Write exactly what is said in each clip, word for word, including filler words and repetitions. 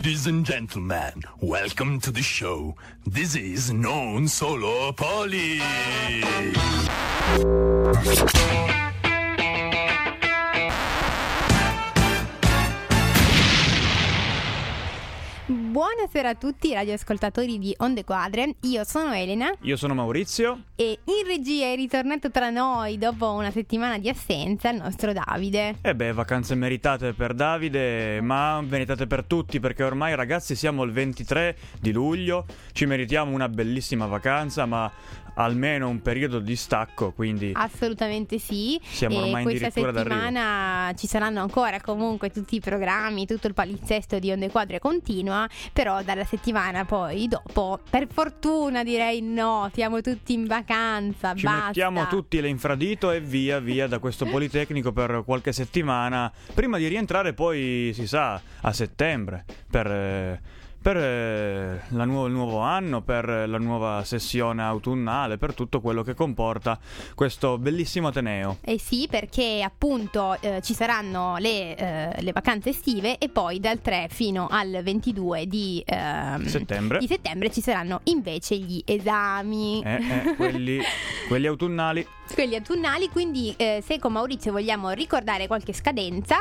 Ladies and gentlemen, welcome to the show. This is Non Solo Poli. Buonasera a tutti i radioascoltatori di Onde Quadre, io sono Elena. Io sono Maurizio. E in regia è ritornato tra noi dopo una settimana di assenza il nostro Davide. E beh, vacanze meritate per Davide, ma meritate per tutti, perché ormai ragazzi siamo il ventitré di luglio, ci meritiamo una bellissima vacanza, ma almeno un periodo di stacco, quindi assolutamente sì. Siamo ormai e addirittura questa settimana d'arrivo. Ci saranno ancora comunque tutti i programmi, tutto il palinsesto di Onde Quadre continua, però dalla settimana poi dopo, per fortuna direi no, siamo tutti in vacanza, ci basta. mettiamo tutti l'infradito e via via da questo Politecnico per qualche settimana, prima di rientrare poi si sa a settembre per... Eh, per eh, la nuovo, il nuovo anno, per la nuova sessione autunnale, per tutto quello che comporta questo bellissimo Ateneo. Eh sì, perché appunto eh, ci saranno le, eh, le vacanze estive e poi dal tre fino al ventidue di, ehm, settembre. di settembre ci saranno invece gli esami. Eh, eh, quelli, quelli autunnali. Quelli autunnali, quindi eh, se con Maurizio vogliamo ricordare qualche scadenza,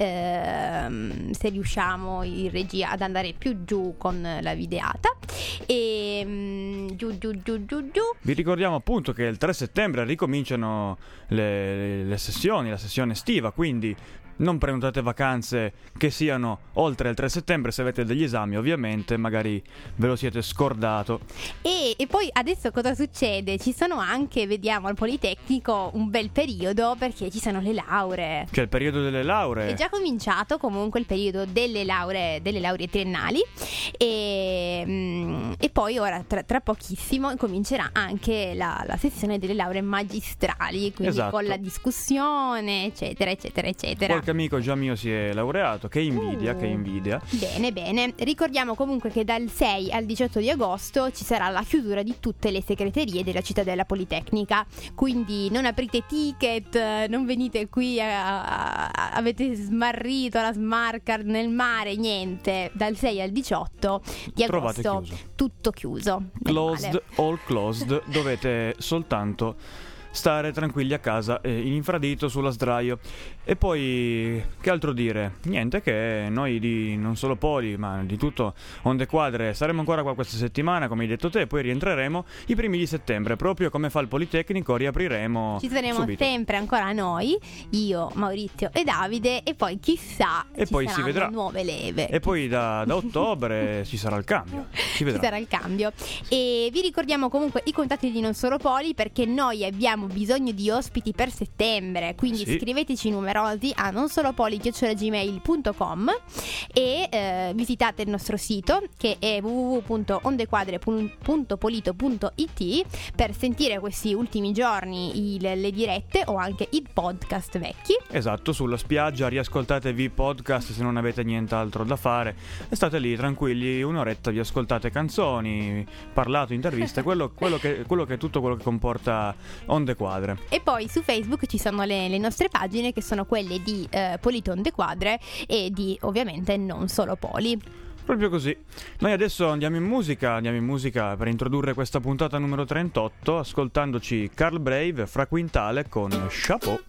ehm, se riusciamo in regia ad andare più giù con la videata, e mm, giù giù giù giù giù. Vi ricordiamo appunto che il tre settembre ricominciano le, le sessioni, la sessione estiva, quindi non prenotate vacanze che siano oltre il tre settembre se avete degli esami, ovviamente, magari ve lo siete scordato. E, e poi adesso cosa succede? Ci sono anche, vediamo, al Politecnico un bel periodo perché ci sono le lauree. C'è il periodo delle lauree. È già cominciato comunque il periodo delle lauree, delle lauree triennali e, mm, e poi ora tra, tra pochissimo comincerà anche la, la sessione delle lauree magistrali, quindi esatto. Con la discussione eccetera eccetera eccetera. Qualche amico già mio si è laureato, che invidia, uh, che invidia. Bene, bene. Ricordiamo comunque che dal sei al diciotto di agosto ci sarà la chiusura di tutte le segreterie della Cittadella Politecnica, quindi non aprite ticket, non venite qui a, a, a, avete smarrito la smart card nel mare, niente. Dal sei al diciotto di Trovate agosto chiuso. tutto chiuso. Closed, all closed, dovete soltanto stare tranquilli a casa, eh, in infradito sulla sdraio. E poi che altro dire? Niente, che noi di non solo Poli ma di tutto Onde Quadre saremo ancora qua questa settimana, come hai detto te, poi rientreremo i primi di settembre, proprio come fa il Politecnico, riapriremo. Ci saremo subito. sempre ancora noi, io, Maurizio e Davide, e poi chissà e ci poi saranno si vedrà. nuove leve. E poi da, da ottobre ci sarà il cambio. Si vedrà. Ci sarà il cambio. E vi ricordiamo comunque i contatti di Non Solo Poli, perché noi abbiamo bisogno di ospiti per settembre, quindi sì. Scriveteci numerosi a nonsolopoli chiocciola gmail punto com e eh, visitate il nostro sito che è w w w punto ondequadre punto polito punto i t per sentire questi ultimi giorni il, le dirette o anche i podcast vecchi. Esatto, sulla spiaggia riascoltatevi i podcast se non avete nient'altro da fare e state lì tranquilli un'oretta, vi ascoltate canzoni, parlato, interviste, quello, quello, che, quello che è tutto quello che comporta Onde Quadre. E poi su Facebook ci sono le, le nostre pagine, che sono quelle di eh, Polito Onde Quadre e di ovviamente Non Solo Poli. Proprio così. Noi adesso andiamo in musica, andiamo in musica per introdurre questa puntata numero trentotto, ascoltandoci Carl Brave, Fra Quintale con Chapeau.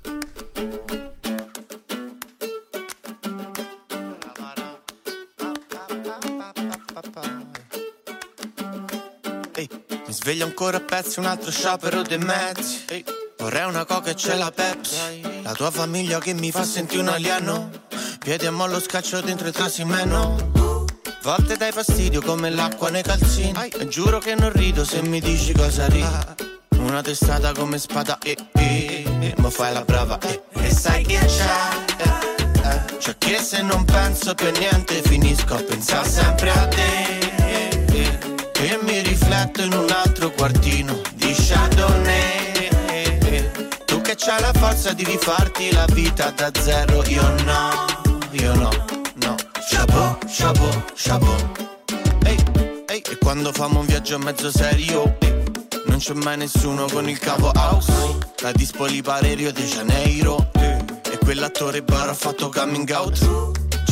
Ehi, mi sveglio ancora a pezzi, un altro sciopero dei mezzi. Ehi, vorrei una coca e c'è la Pepsi. La tua famiglia che mi fa sentire un alieno. Piedi a mollo scaccio dentro il trasimeno. Volte dai fastidio come l'acqua nei calzini. E giuro che non rido se mi dici cosa ridi. Una testata come spada, eh, eh, eh, ma fai la brava, eh. E sai che c'è, eh, eh. Cioè che se non penso per niente finisco a pensare sempre a te, eh, eh. E mi rifletto in un altro quartino di Chardonnay, eh, eh. Tu che c'hai la forza di rifarti la vita da zero, io no, io no, no. Chapeau, chapeau, chapeau. Ehi, ehi. E quando famo un viaggio mezzo serio, ehi, non c'è mai nessuno con il capo house. La Dispoli pare Rio de Janeiro, e quell'attore bar ha fatto coming out. Ci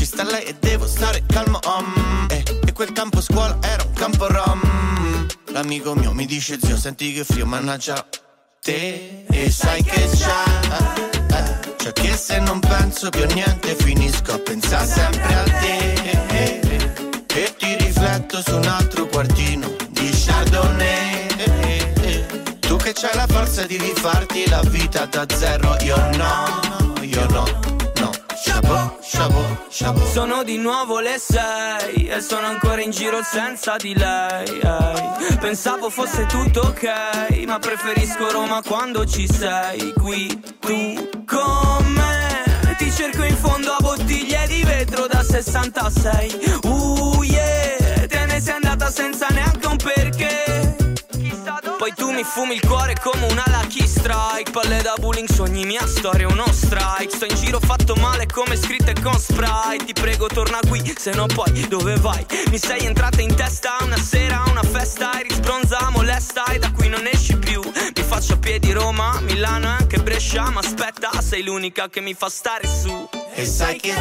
sta lei e devo stare calmo, um, eh, e quel campo scuola era un campo rom. L'amico mio mi dice zio senti che frio, mannaggia te. E sai che c'è, eh, c'è che se non penso più a niente finisco a pensare sempre a te, eh, eh, e ti rifletto su un altro quartino di Chardonnay, eh, eh, tu che c'hai la forza di rifarti la vita da zero, io no, io no. Chapeau, chapeau, chapeau. Sono di nuovo le sei e sono ancora in giro senza di lei, ehi. Pensavo fosse tutto ok, ma preferisco Roma quando ci sei. Qui tu con me, ti cerco in fondo a bottiglie di vetro da sessantasei. Uh yeah, te ne sei andata senza neanche un perché. Poi tu mi fumi il cuore come una Lucky Strike. Palle da bowling, sogni mia storia, uno strike. Sto in giro fatto male come scritte con Sprite. Ti prego torna qui, se no poi dove vai? Mi sei entrata in testa una sera, una festa. Eri sbronza, molesta e da qui non esci più. Mi faccio a piedi Roma, Milano e anche Brescia. Ma aspetta, sei l'unica che mi fa stare su. E sai che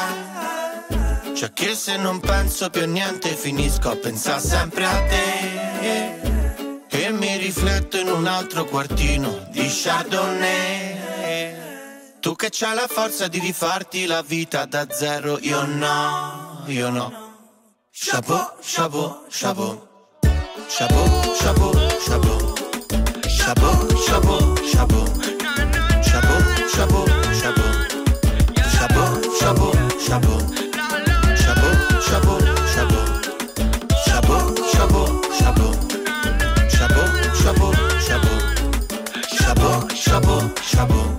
c'è? C'è che se non penso più a niente finisco a pensare sempre a te. E mi rifletto in un altro quartino di Chardonnay. Tu che c'hai la forza di rifarti la vita da zero, io no, io no. Chapeau, chapeau, chapeau. Chapeau, chapeau, chapeau. Chapeau, chapeau, chapeau. Chapeau, chapeau, chapeau. Chapeau, chapeau, chapeau. Chapeau, chapeau, chapeau. Chapeau, chapeau, chapeau. Chapeau, chapeau, chapeau, chapeau, chapeau.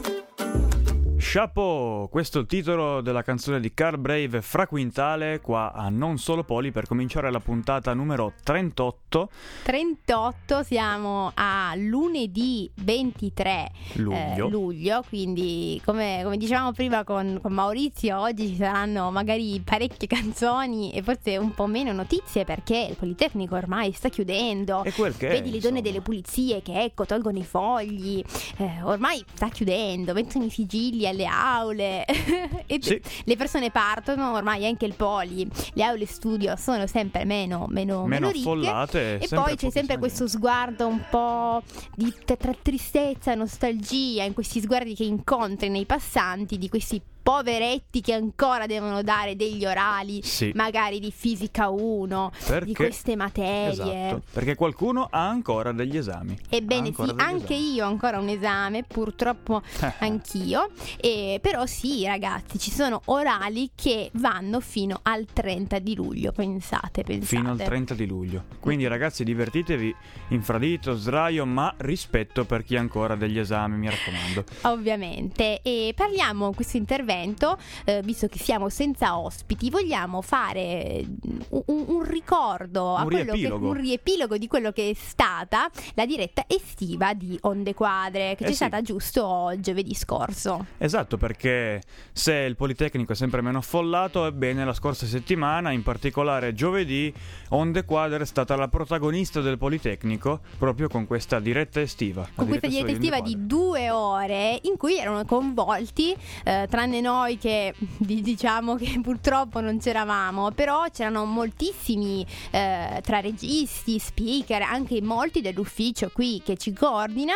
Chapeau, questo è il titolo della canzone di Carl Brave, Fra Quintale, qua a Non Solo Poli, per cominciare la puntata numero trentotto. trentotto, siamo a lunedì ventitré luglio, eh, luglio quindi come, come dicevamo prima con, con Maurizio, oggi ci saranno magari parecchie canzoni e forse un po' meno notizie perché il Politecnico ormai sta chiudendo. E quel che vedi è, le donne insomma. delle pulizie che ecco tolgono i fogli, eh, ormai sta chiudendo, mettono i sigilli alle aule e sì. Le persone partono, ormai anche il Poli, le aule studio sono sempre meno meno, meno meno ricche, affollate e sempre poi c'è sempre pochissima questo sguardo un po' di t- tra tristezza e nostalgia in questi sguardi che incontri nei passanti di questi poveretti che ancora devono dare degli orali, sì. magari di fisica uno, perché, di queste materie. Esatto, perché qualcuno ha ancora degli esami. Ebbene sì, anche esami. io ho ancora un esame, purtroppo anch'io, e, però sì ragazzi, ci sono orali che vanno fino al trenta di luglio, pensate, pensate. Fino al trenta di luglio. Quindi ragazzi divertitevi, infradito, sdraio, ma rispetto per chi ha ancora degli esami, mi raccomando. Ovviamente. E parliamo in questo intervento, eh, visto che siamo senza ospiti, vogliamo fare un, un ricordo, un a quello riepilogo. Che, un riepilogo di quello che è stata la diretta estiva di Onde Quadre, che eh c'è sì. stata giusto giovedì scorso. Esatto, perché se il Politecnico è sempre meno affollato, ebbene la scorsa settimana, in particolare giovedì, Onde Quadre è stata la protagonista del Politecnico proprio con questa diretta estiva. Con questa diretta estiva di due ore in cui erano coinvolti, eh, tranne noi che diciamo che purtroppo non c'eravamo, però c'erano moltissimi eh, tra registi, speaker, anche molti dell'ufficio qui che ci coordina,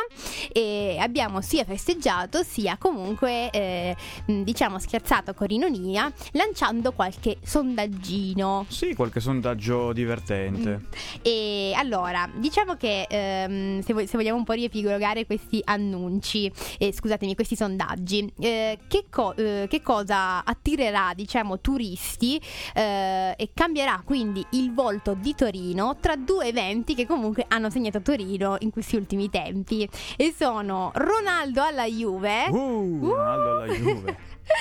e abbiamo sia festeggiato sia comunque eh, diciamo scherzato con ironia, lanciando qualche sondaggino. Sì, qualche sondaggio divertente. E allora diciamo che ehm, se, vo- se vogliamo un po' riepilogare questi annunci, eh, scusatemi, questi sondaggi, eh, che, co- eh, che cosa attirerà diciamo turisti eh, e cambierà quindi il volto di Torino tra due eventi che comunque hanno segnato Torino in questi ultimi tempi, e sono Ronaldo alla Juve Uh, Ronaldo alla Juve.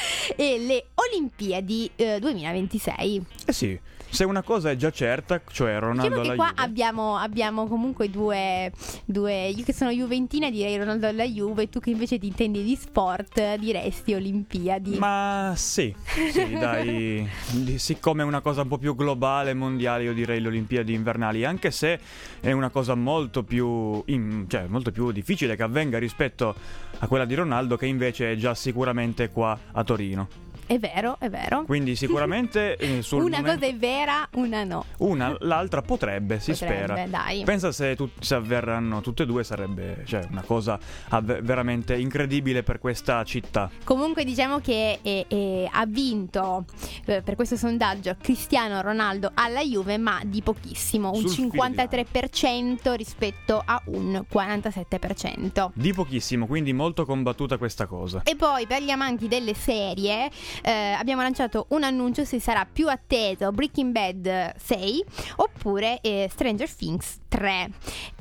e le Olimpiadi eh, duemilaventisei. Eh sì, se una cosa è già certa, cioè Ronaldo Diciamo che alla qua Juve. abbiamo, abbiamo comunque due, due. Io che sono juventina direi Ronaldo alla Juve, tu che invece ti intendi di sport diresti Olimpiadi. Ma sì, sì, dai, di- siccome è una cosa un po' più globale, mondiale, io direi le Olimpiadi invernali, anche se è una cosa molto più, in- cioè molto più difficile che avvenga rispetto a quella di Ronaldo, che invece è già sicuramente qua a Torino. È vero, è vero. Quindi sicuramente eh, sul una momento... cosa è vera, una no. Una, l'altra potrebbe, si Potrebbe, spera. dai. Pensa se, tu, se avverranno tutte e due, sarebbe cioè, una cosa avve- veramente incredibile per questa città. Comunque diciamo che eh, eh, ha vinto eh, per questo sondaggio Cristiano Ronaldo alla Juve, ma di pochissimo, un Sul cinquantatré per cento rispetto a un quarantasette per cento. Di pochissimo, quindi molto combattuta questa cosa. E poi per gli amanti delle serie eh, abbiamo lanciato un annuncio se sarà più atteso Breaking Bad sei oppure eh, Stranger Things tre.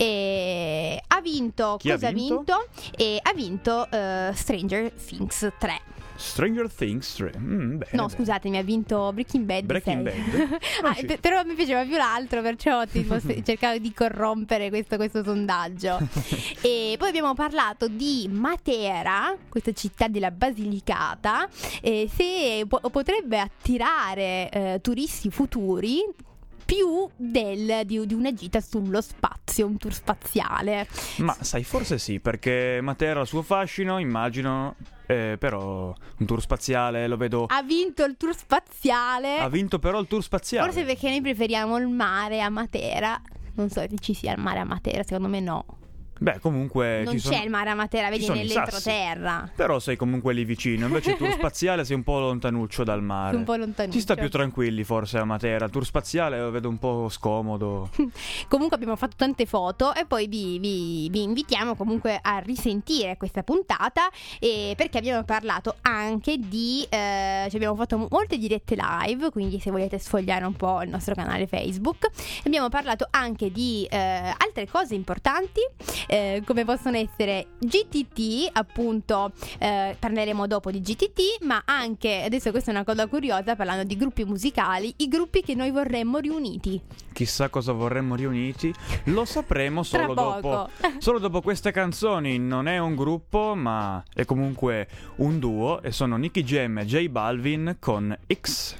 E ha vinto, Chi ha cosa vinto? ha vinto? E ha vinto eh, Stranger Things tre. Stranger Things tre. Mm, bene, No, bene. scusatemi, ha vinto Breaking Bad Breaking sei. Bad? Ah, sì. pe- però mi piaceva più l'altro, perciò tipo, se- cercavo di corrompere questo, questo sondaggio. E poi abbiamo parlato di Matera, questa città della Basilicata, eh, se po- potrebbe attirare eh, turisti futuri più del, di, di una gita sullo spazio, un tour spaziale. Ma sai, forse sì, perché Matera ha il suo fascino, immagino, eh, però un tour spaziale lo vedo... Ha vinto il tour spaziale. Ha vinto però il tour spaziale. Forse perché noi preferiamo il mare a Matera. Non so se ci sia il mare a Matera, secondo me no. Beh, comunque Non ci c'è sono... il mare a Matera, ci vedi sono i sassi. nell'entroterra. Però sei comunque lì vicino. Invece il tour spaziale sei un po' lontanuccio dal mare. Un po' lontanuccio. Si sta più tranquilli forse a Matera. Il tour spaziale lo vedo un po' scomodo. Comunque abbiamo fatto tante foto e poi vi, vi- vi invitiamo comunque a risentire questa puntata, eh, perché abbiamo parlato anche di eh, cioè abbiamo fatto molte dirette live, quindi se volete sfogliare un po' il nostro canale Facebook. Abbiamo parlato anche di eh, altre cose importanti, eh, come possono essere G T T, appunto, eh, parleremo dopo di G T T, ma anche, adesso questa è una cosa curiosa, parlando di gruppi musicali, i gruppi che noi vorremmo riuniti. Chissà cosa vorremmo riuniti. Lo sapremo Tra solo poco. dopo. Solo dopo queste canzoni. Non è un gruppo, ma è comunque un duo. E sono Nicky Jam e J Balvin con X.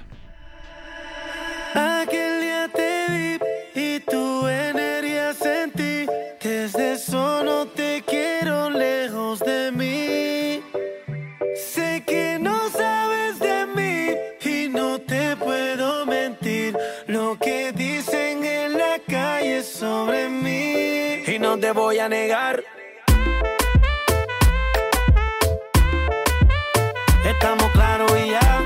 Aquel día te vi y tu energía sentí. Desde eso no te quiero lejos de mí. Sé que no sabes de mí y no te puedo mentir. Lo que dicen en la calle sobre mí. Y no te voy a negar. Estamos claros y ya.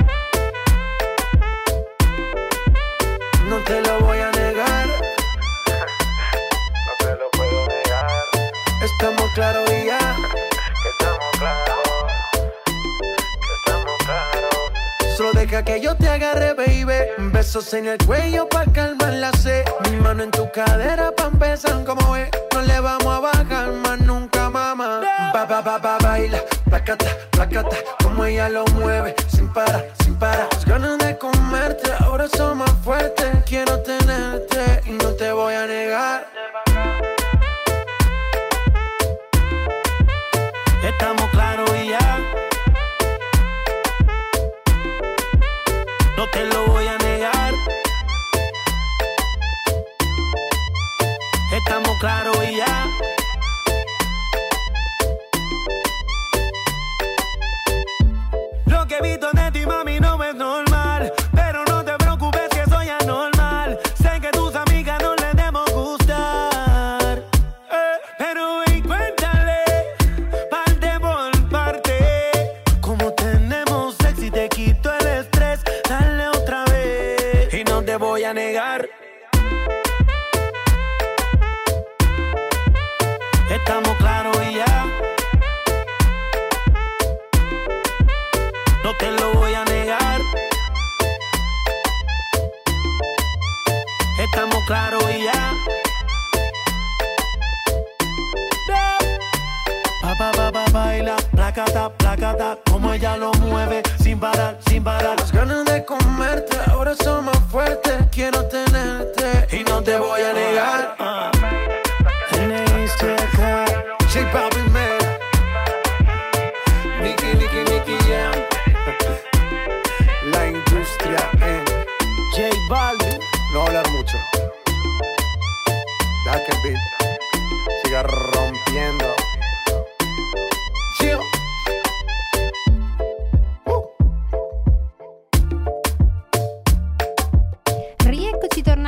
No te lo voy a negar. No te lo puedo negar. Estamos claros y ya. Que estamos claros. Que estamos claros. Solo deja que yo te agarre, baby. Besos en el cuello pa' calmar la sed. Mi mano en tu cadera pa' empezar como es. No le vamos a bajar más nunca, mamá. Ba, ba, ba, ba, baila. Placata, placata. Como ella lo mueve. Sin parar, sin parar. Las ganas de comerte ahora son más fuertes. Quiero tenerte y no te voy a negar. Estamos claros y ya. No te lo voy a negar. Estamos claros y ya. Lo que he visto de ti, mami, no es normal. Pero no te preocupes que soy anormal. Sé que tus amigas no les debemos gustar. Eh, pero ven, cuéntale, parte por parte. Como tenemos sexy, te quito el estrés. Dale otra vez. Y no te voy a negar. Estamos claros y ya. No te lo voy a negar. Estamos claros y ya. Pa, pa, pa, pa, baila, placata, placata. Como ella lo mueve, sin parar, sin parar. Las ganas de comerte ahora son más fuertes. Quiero tenerte y no te voy a negar. uh. J Balvin, man. Nicky, Nicky, Nicky Jam. La industria en J Balvin. No hablar mucho. Deja que el beat siga rompiendo. Chill. Uh.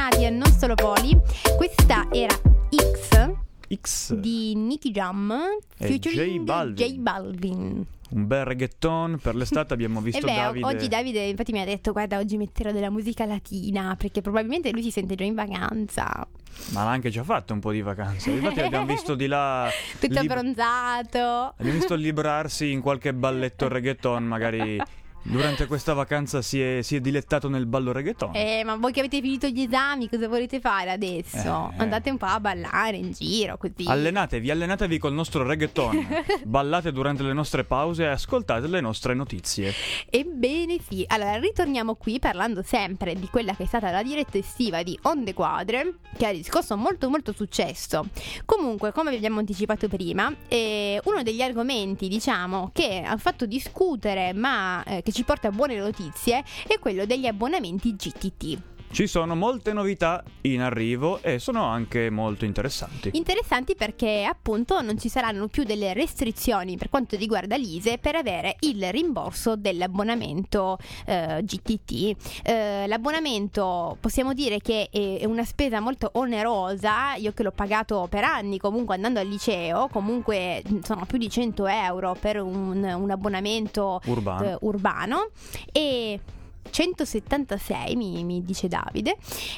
bentornati a Non Solo Poli. Questa era X, X di Nicky Jam e featuring J Balvin. J Balvin. Un bel reggaeton per l'estate. Abbiamo visto E beh, Davide. oggi Davide infatti mi ha detto: guarda, oggi metterò della musica latina, perché probabilmente lui si sente già in vacanza. Ma l'ha anche già fatto un po' di vacanze. Infatti abbiamo visto di là Tutto lib- abbronzato. Abbiamo visto librarsi in qualche balletto reggaeton. Magari durante questa vacanza si è, si è dilettato nel ballo reggaeton. Eh, ma voi che avete finito gli esami, cosa volete fare adesso? Eh, eh. Andate un po' a ballare in giro, così. Allenatevi, allenatevi col nostro reggaeton. Ballate durante le nostre pause e ascoltate le nostre notizie. Ebbene sì, allora ritorniamo qui parlando sempre di quella che è stata la diretta estiva di Onde Quadre, che ha riscosso molto molto successo. Comunque, come vi abbiamo anticipato prima, eh, uno degli argomenti, diciamo, che ha fatto discutere, ma eh, che ci porta a buone notizie, è quello degli abbonamenti G T T. Ci sono molte novità in arrivo e sono anche molto interessanti. Interessanti perché appunto non ci saranno più delle restrizioni per quanto riguarda l'I S E per avere il rimborso dell'abbonamento eh, G T T. Eh, l'abbonamento possiamo dire che è, è una spesa molto onerosa. Io che l'ho pagato per anni comunque andando al liceo, comunque sono più di cento euro per un, un abbonamento Urbano. eh, urbano e centosettantasei mi, mi dice Davide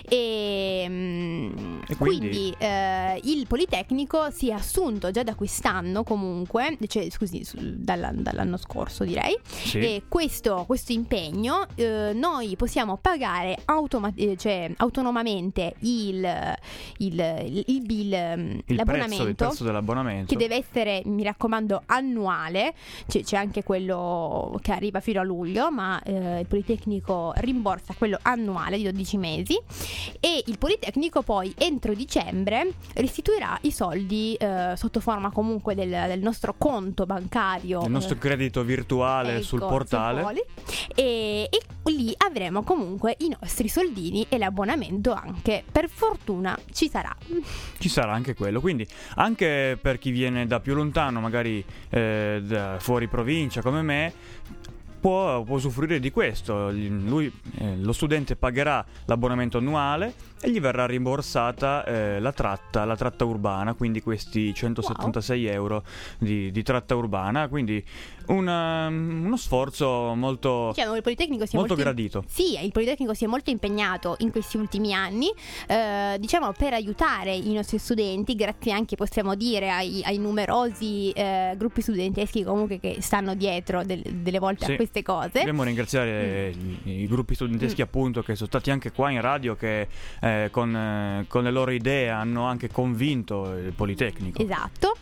e, mm, E quindi, quindi? eh, il Politecnico si è assunto già da quest'anno comunque, cioè scusi su- dalla- dall'anno scorso direi, Sì. e questo, questo impegno eh, noi possiamo pagare automa- eh, cioè, autonomamente il, il, il, il bill, mm, Il prezzo, il l'abbonamento, prezzo dell'abbonamento. che deve essere, mi raccomando, annuale. C'è, c'è anche quello che arriva fino a luglio, ma eh, il Politecnico rimborsa quello annuale di dodici mesi, e il Politecnico poi entro dicembre restituirà i soldi eh, sotto forma comunque del, del nostro conto bancario, Il nostro eh, credito virtuale ecco, sul portale. Poli, e, e lì avremo comunque i nostri soldini e l'abbonamento anche, per fortuna ci sarà. Ci sarà anche quello. Quindi anche per chi viene da più lontano, magari eh, da fuori provincia come me, può, può usufruire di questo. Lui, eh, lo studente pagherà l'abbonamento annuale e gli verrà rimborsata eh, la tratta, la tratta urbana, quindi questi centosettantasei euro di, di tratta urbana. Quindi una- uno sforzo molto, Diciamo che il Politecnico si è molto molto gradito. Sì, il Politecnico si è molto impegnato in questi ultimi anni, eh, diciamo, per aiutare i nostri studenti, grazie anche, possiamo dire, ai, ai numerosi eh, gruppi studenteschi comunque che stanno dietro del- delle volte Sì. a queste cose. Dobbiamo ringraziare Mm. i, i gruppi studenteschi appunto che sono stati anche qua in radio, che eh, con, eh, con le loro idee hanno anche convinto il Politecnico. Esatto,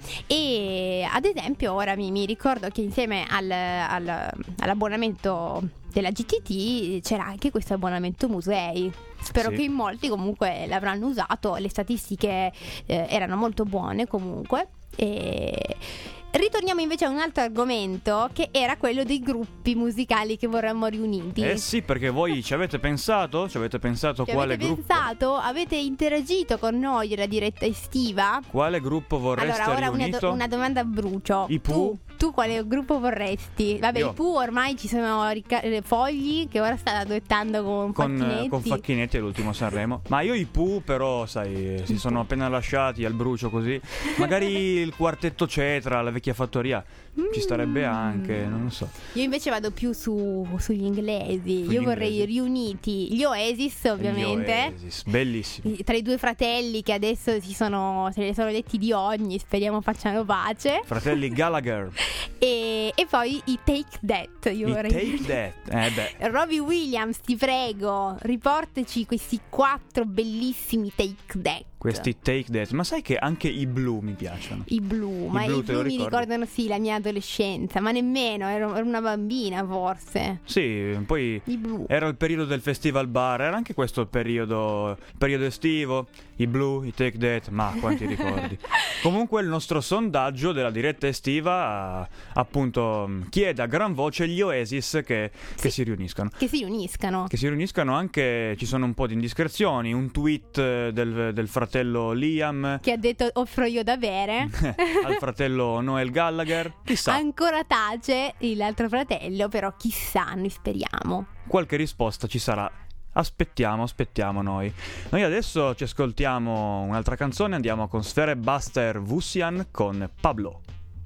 e ad esempio ora mi, mi ricordo che insieme al, al- all'abbonamento della G T T c'era anche questo abbonamento musei. Spero Sì. che in molti comunque l'avranno usato, le statistiche eh, erano molto buone comunque. E ritorniamo invece a un altro argomento, che era quello dei gruppi musicali che vorremmo riuniti. Eh sì, perché voi ci avete pensato? Ci avete pensato Ci quale avete gruppo? pensato? Avete interagito con noi nella diretta estiva? Quale gruppo vorreste Allora, ora una, riunito? do- una domanda a brucio. I Pooh? Tu, tu quale gruppo vorresti? Vabbè, Io. i Pooh ormai ci sono rica- eh, fogli che ora stanno duettando con Con, facchinetti. eh, con Facchinetti all'ultimo Sanremo. Ma io i Pooh però, sai, si sono appena lasciati al brucio così. Magari il quartetto Cetra, la vecchia fattoria, ci starebbe anche, non lo so. Io invece vado più su, sugli inglesi. Sugli Io vorrei inglesi. riuniti gli Oasis, ovviamente. Gli Oasis, bellissimi. Tra i due fratelli che adesso si sono, se ne sono detti di ogni, speriamo facciano pace. Fratelli Gallagher. E, e poi i Take That. Io I vorrei Take That. Eh beh. Robbie Williams, ti prego, riportaci questi quattro bellissimi Take That. Questi Take That. Ma sai che anche i Blu mi piacciono? I Blu, ma Blu, i te lo Blu mi ricordi? ricordano sì la mia adolescenza, ma nemmeno, ero, ero una bambina forse. Sì, poi I Blu. era il periodo del festival bar, era anche questo il periodo, periodo estivo, i Blu, i Take That, ma quanti ricordi. Comunque il nostro sondaggio della diretta estiva appunto chiede a gran voce gli Oasis che, che si riuniscano. Che si uniscano. Che si riuniscano anche, ci sono un po' di indiscrezioni, un tweet eh, del, del fratello Liam Che ha detto offro io da bere. al fratello Noel Gallagher, chissà, Ancora tace l'altro fratello, però chissà, noi speriamo. qualche risposta ci sarà aspettiamo, aspettiamo noi. Noi adesso ci ascoltiamo un'altra canzone, andiamo con Sferebuster Vusian con Pablo.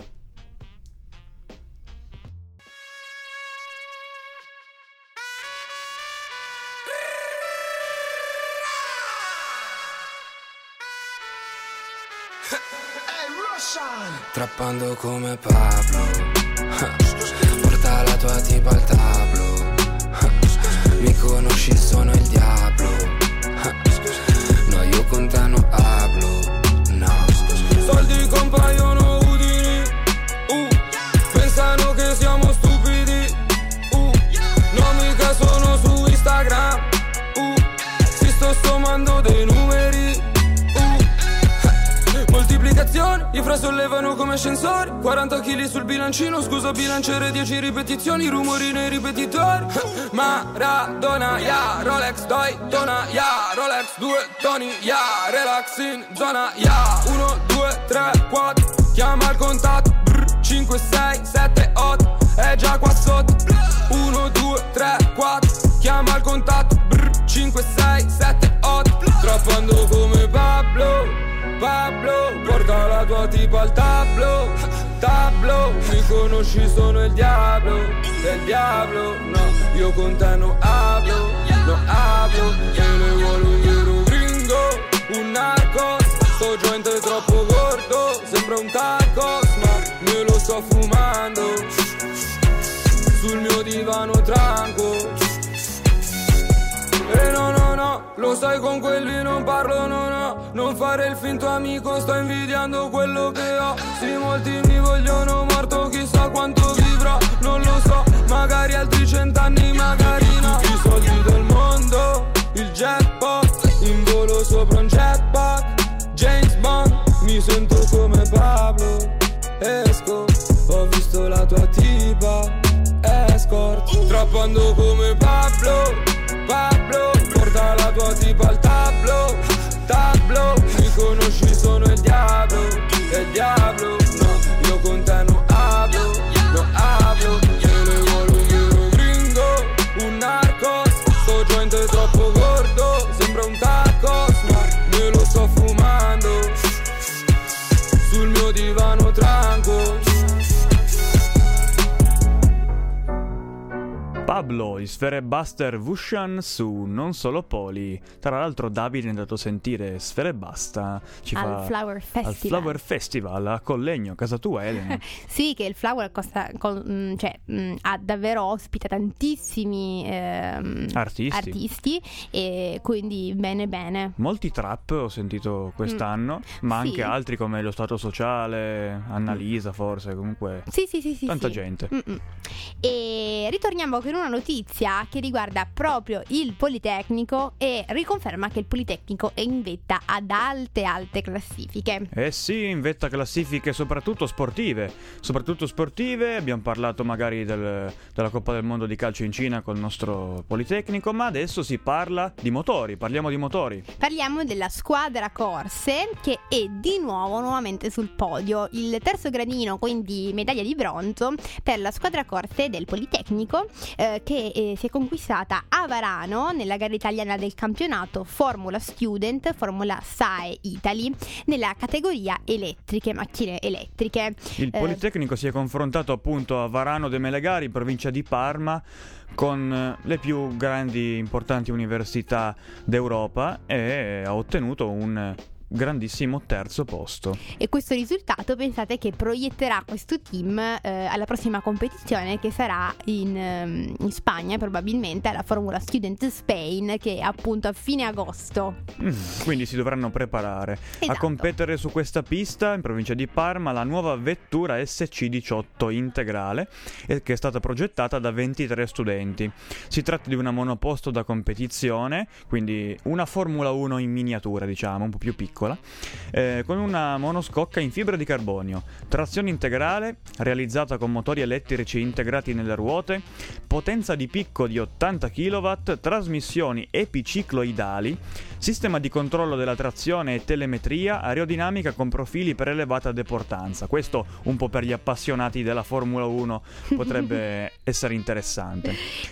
Trappando come Pablo, porta la tua tipa al tablo. Mi conosci, sono il diavolo. No, io con te non hablo. No. Soldi compaiono utili. Uh. Pensano che siamo stupidi. Uh. No, mica sono su Instagram. Uh. Si sto sommando dei numeri. Moltiplicazione, i fra sollevano come ascensori. quaranta chili sul bilancino, scusa bilanciere, dieci ripetizioni, rumori nei ripetitori. Maradona, yeah, Rolex, dai, dona, yeah, Rolex, due toni, yeah, relax in zona, yeah. uno, due, tre, quattro, chiama il contatto, brr, cinque, sei, sette, otto, è già qua sotto. uno, due, tre, quattro, chiama il contatto, brr, cinque, sei, sette, otto. Trappando come Pablo. Pablo, porta la tua tipa al tablo. Tablo, mi conosci, sono il diavolo. Del diavolo, no, io con te non hablo. Non hablo, te ne vuole un vero gringo. Un narco, sto joint è troppo gordo. Sembra un tacos, ma me lo sto fumando. Sul mio divano tranco. E no, no, no, lo sai con quelli non parlo, no, no. Non fare il finto amico, sto invidiando quello che ho. Sì, molti mi vogliono morto, chissà quanto vivrò. Non lo so, magari altri cent'anni, magari no. I soldi del mondo, il jackpot. In volo sopra un jetpack. James Bond, mi sento come Pablo. Esco, ho visto la tua tipa. Escort, trappando come Pablo. Pablo, porta la tua tipa al tablo. Tablo, mi conosci, sono il diavolo. Il diavolo, no, io con te non hablo. Non hablo, te ne vuole un vero gringo. Un narcos, sto joint è troppo gordo. Sembra un tacos, ma me lo sto fumando. Sul mio divano tranco. Pablo, il Sferebuster Vusian su Non Solo Poli. Tra l'altro Davide è andato a sentire Sferebasta ci al fa Flower Festival. Al Flower Festival a Collegno, casa tua, Elena. Sì, che il Flower costa, con, cioè, mh, ha davvero ospita tantissimi ehm, artisti. artisti e quindi bene bene. Molti trap ho sentito quest'anno, mm. ma sì. anche altri come Lo Stato Sociale, Annalisa forse, comunque sì, sì, sì, sì, tanta sì. gente. Mm-mm. E ritorniamo con una notizia che riguarda proprio il Politecnico e riconferma che il Politecnico è in vetta ad alte alte classifiche. Eh sì, in vetta classifiche soprattutto sportive, soprattutto sportive, abbiamo parlato magari del, della Coppa del Mondo di calcio in Cina col nostro Politecnico, ma adesso si parla di motori, parliamo di motori. Parliamo della squadra corse che è di nuovo nuovamente sul podio, il terzo gradino, quindi medaglia di bronzo per la squadra corse del Politecnico eh, che eh, si è conquistata a Varano nella gara italiana del campionato Formula Student, Formula S A E Italy, nella categoria elettriche, macchine elettriche. Il eh, Politecnico si è confrontato appunto a Varano de Melegari, in provincia di Parma, con le più grandi importanti università d'Europa e ha ottenuto un grandissimo terzo posto. E questo risultato pensate che proietterà questo team eh, alla prossima competizione che sarà in, um, in Spagna, probabilmente alla Formula Student Spain, che è appunto a fine agosto. Mm, quindi si dovranno preparare esatto. a competere su questa pista in provincia di Parma la nuova vettura S C diciotto integrale che è stata progettata da ventitré studenti. Si tratta di una monoposto da competizione, quindi una Formula uno in miniatura, diciamo, un po' più piccola. Eh, con una monoscocca in fibra di carbonio, trazione integrale realizzata con motori elettrici integrati nelle ruote, potenza di picco di ottanta chilowatt, trasmissioni epicicloidali, sistema di controllo della trazione e telemetria, aerodinamica con profili per elevata deportanza. Questo un po' per gli appassionati della Formula uno potrebbe essere interessante. E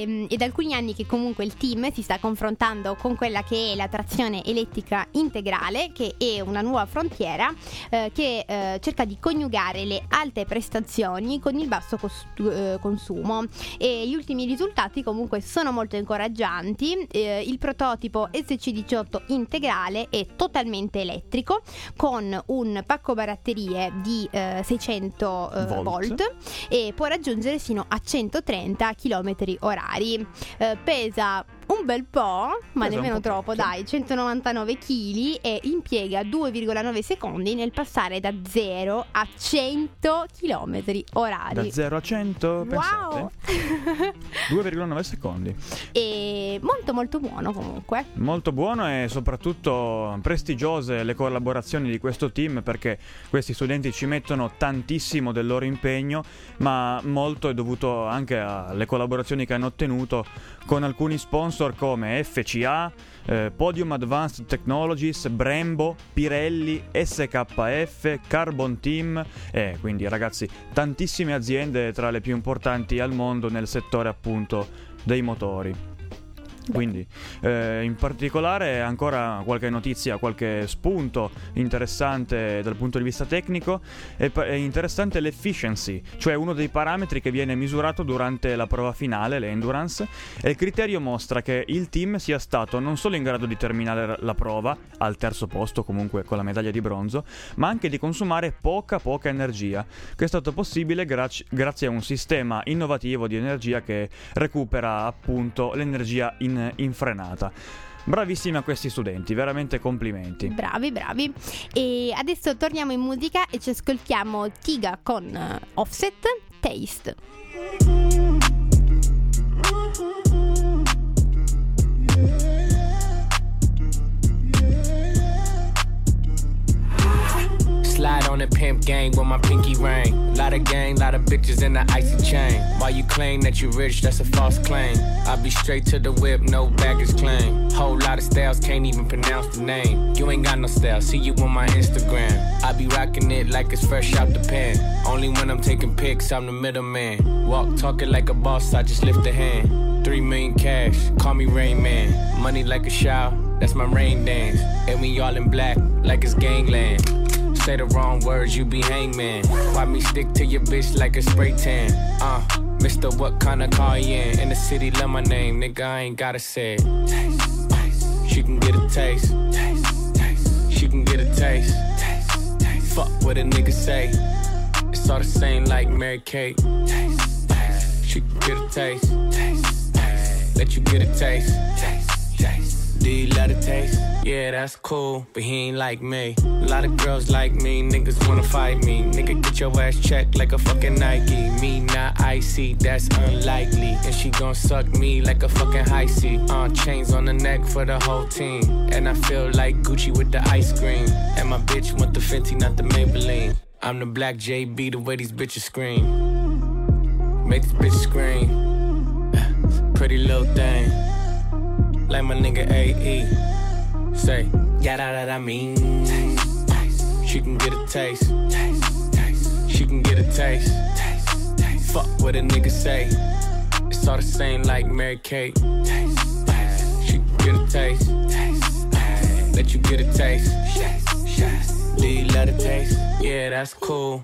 e, ed alcuni anni che comunque il team si sta confrontando con quella che è la trazione elettrica integrale, che è una nuova frontiera eh, che eh, cerca di coniugare le alte prestazioni con il basso costu- eh, consumo, e gli ultimi risultati comunque sono molto incoraggianti. Eh, il prototipo S C diciotto integrale è totalmente elettrico con un pacco batterie di eh, seicento eh, volt. volt e può raggiungere fino a centotrenta chilometri orari. Eh, pesa un bel po', ma Pesa nemmeno po troppo, parecchio. dai, centonovantanove chili, e impiega due virgola nove secondi nel passare da zero a cento chilometri orari. Da zero a cento, Wow! pensate? due virgola nove secondi. E molto molto buono comunque. Molto buono, e soprattutto prestigiose le collaborazioni di questo team, perché questi studenti ci mettono tantissimo del loro impegno, ma molto è dovuto anche alle collaborazioni che hanno ottenuto con alcuni sponsor come F C A, eh, Podium Advanced Technologies, Brembo, Pirelli, S K F, Carbon Team, e quindi ragazzi tantissime aziende tra le più importanti al mondo nel settore appunto dei motori. Quindi eh, in particolare ancora qualche notizia, qualche spunto interessante dal punto di vista tecnico. È, è interessante l'efficiency, cioè uno dei parametri che viene misurato durante la prova finale, l'endurance, e il criterio mostra che il team sia stato non solo in grado di terminare la prova al terzo posto, comunque con la medaglia di bronzo, ma anche di consumare poca poca energia, che è stato possibile grazie, grazie a un sistema innovativo di energia che recupera appunto l'energia in in frenata. Bravissimi a questi studenti, veramente complimenti. Bravi, bravi. E adesso torniamo in musica e ci ascoltiamo Tiga con uh, Offset, Taste. Slide on the pimp gang with my pinky ring. Lot of gang, lot of bitches in the icy chain. While you claim that you rich, that's a false claim. I be straight to the whip, no baggage claim. Whole lot of styles, can't even pronounce the name. You ain't got no style, see you on my Instagram. I be rocking it like it's fresh out the pen. Only when I'm taking pics, I'm the middleman. Walk talking like a boss, I just lift a hand. Three million cash, call me Rain Man. Money like a shower, that's my rain dance. And we all in black, like it's gangland. Say the wrong words, you be hangman. Why me stick to your bitch like a spray tan? Uh, Mister What kind of car you in? In the city, love my name, nigga, I ain't gotta say it. Taste, taste. She can get a taste. Taste, taste. She can get a taste. Taste, taste. Fuck what a nigga say. It's all the same like Mary Kate. Taste, taste. She can get a taste. Taste, taste. Let you get a taste. Taste, taste. Do you love the taste? Yeah, that's cool, but he ain't like me. A lot of girls like me, niggas wanna fight me. Nigga, get your ass checked like a fucking Nike. Me not icy, that's unlikely. And she gon' suck me like a fucking high C. Uh, chains on the neck for the whole team. And I feel like Gucci with the ice cream. And my bitch want the Fenty, not the Maybelline. I'm the black J B, the way these bitches scream. Make this bitch scream. Pretty little thing. Like my nigga A E. Say, yeah, that I mean. Taste, taste. She can get a taste. Taste, taste. She can get a taste. Taste, taste. Fuck what a nigga say. It's all the same like Mary Kate. Taste, taste. She can get a taste. Taste, taste. Let you get a taste. Yes, yes. Do you love the taste? Yeah, that's cool.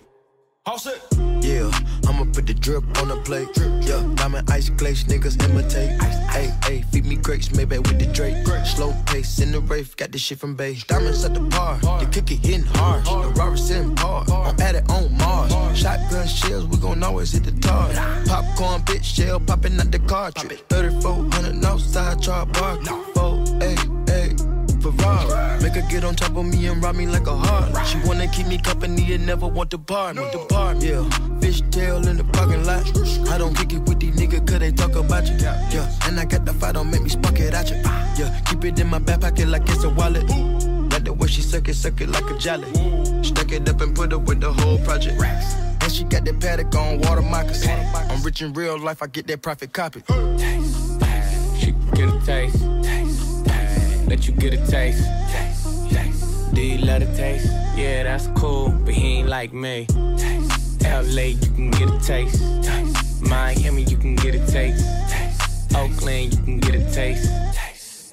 Yeah, I'ma put the drip on the plate. Yeah, diamond ice glaze, niggas imitate. Hey, hey, feed me grapes, maybe with the Drake. Slow pace in the rave, got this shit from Bay. Diamonds at the bar, the cookie hitting hard. The Robert sitting hard, I'm at it on Mars. Shotgun shells, we gon' always hit the tar. Popcorn, bitch, shell popping out the cartridge. thirty-four hundred outside, char bar. Four, eight, eight. Ferrari. Make her get on top of me and rob me like a heart. She wanna keep me company and never want to bar me. Depart, yeah. Fishtail in the parking lot. I don't kick it with these niggas cause they talk about you. Yeah, and I got the fight, don't make me spark it at you. Yeah, keep it in my back pocket like it's a wallet. Like the way she suck it, suck it like a jelly. Stuck it up and put it with the whole project. And she got that paddock on water moccasins. I'm rich in real life, I get that profit copy. Taste, taste. She can get a taste. Taste. Let you get a taste. Taste, taste. Do you love the taste? Yeah, that's cool, but he ain't like me. Taste, L A, you can get a taste. Taste, Miami, you can get a taste. Taste,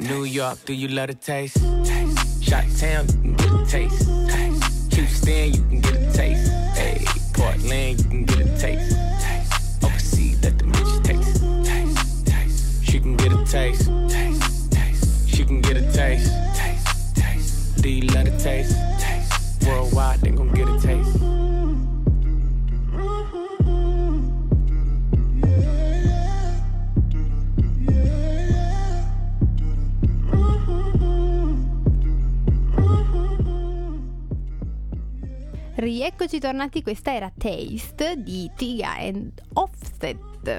New York, do you love the taste? Taste. Shot-town, you can get a taste. Taste. Houston, you can get a taste. Hey, Portland, you can get a taste. Taste. Overseas, let them bitches taste. Taste. Taste. She can get a taste. Taste. Taste. She can get a taste. Taste. Taste. Do you love the taste? Taste. Worldwide, they gon' get a taste. Rieccoci tornati, questa era Taste di Tiga and Offset.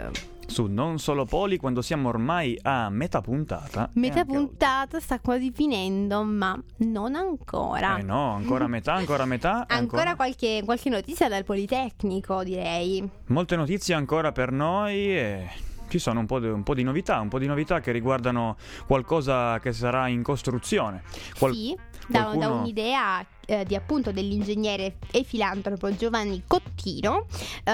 Su Non Solo Poli, quando siamo ormai a metà puntata. Metà puntata sta quasi finendo, ma non ancora. Eh no, ancora metà, ancora metà. Ancora, ancora... Qualche, qualche notizia dal Politecnico, direi. Molte notizie ancora per noi e... ci sono un po' di, un po' di novità, un po' di novità che riguardano qualcosa che sarà in costruzione. Qual- sì, qualcuno... da, da un'idea eh, di appunto dell'ingegnere e filantropo Giovanni Cottino,